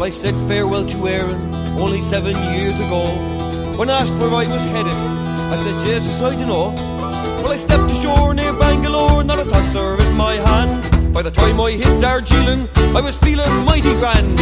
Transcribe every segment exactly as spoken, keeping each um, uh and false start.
I said farewell to Erin only seven years ago. When asked where I was headed, I said, Jesus, I don't know. Well, I stepped ashore near Bangalore, not a tosser in my hand. By the time I hit Darjeeling, I was feeling mighty grand.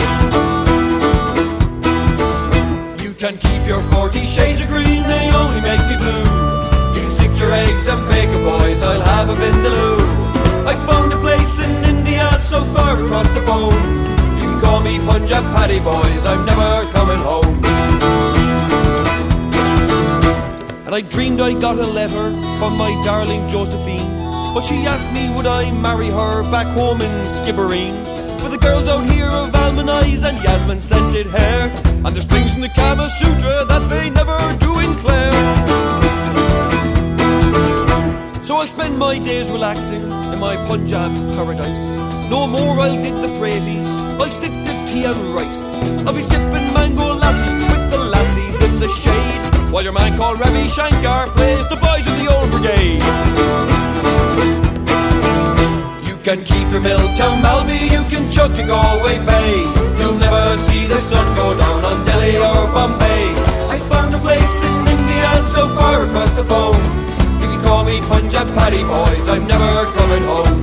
You can keep your forty shades of green, they only make me blue. You can stick your eggs and bacon, boys, I'll have a vindaloo. I found a place in India so far across the phone. You can call me Punjab Paddy, boys, I'm never coming home. And I dreamed I got a letter from my darling Josephine, but she asked me would I marry her back home in Skibbereen. With the girls out here of almond-eyes and Yasmin scented hair, and there's things in the Kama Sutra that they never do in Clare. So I'll spend my days relaxing in my Punjab paradise. No more I'll dig the praties, I'll stick to tea and rice. I'll be sipping mango lassies with the lassies in the shade, while your man called Ravi Shankar plays the boys of the old brigade. You can keep your Milltown Malby, you can chuck your Galway Bay. You'll never see the sun go down on Delhi or Bombay. I found a place in India so far across the phone. You can call me Punjab Paddy, boys, I'm never coming home.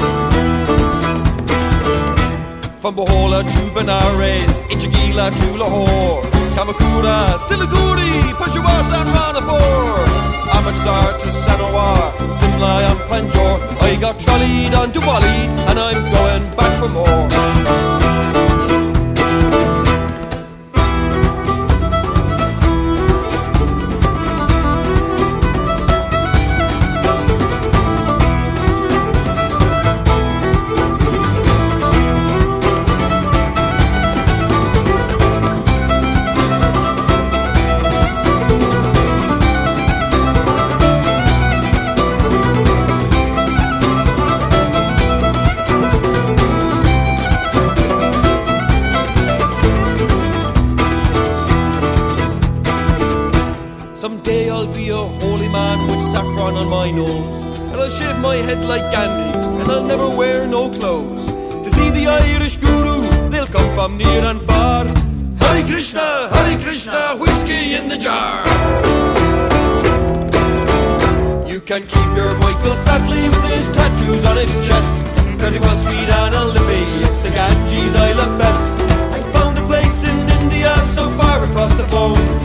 From Bohola to Benares, Inchigila to Lahore, Kamakura, Siliguri, Peshawar and Ranapur, Amritsar to Sanawar, Simla and Panjore. I got trolleyed on Diwali and I'm going back for more. Someday I'll be a holy man with saffron on my nose, and I'll shave my head like Gandhi, and I'll never wear no clothes. To see the Irish guru, they'll come from near and far. Hare Krishna, Hare Krishna, whiskey in the jar. You can keep your Michael Flatley with his tattoos on his chest. Pretty well sweet Anna Lippy, it's the Ganges I love best. I found a place in India so far across the phone.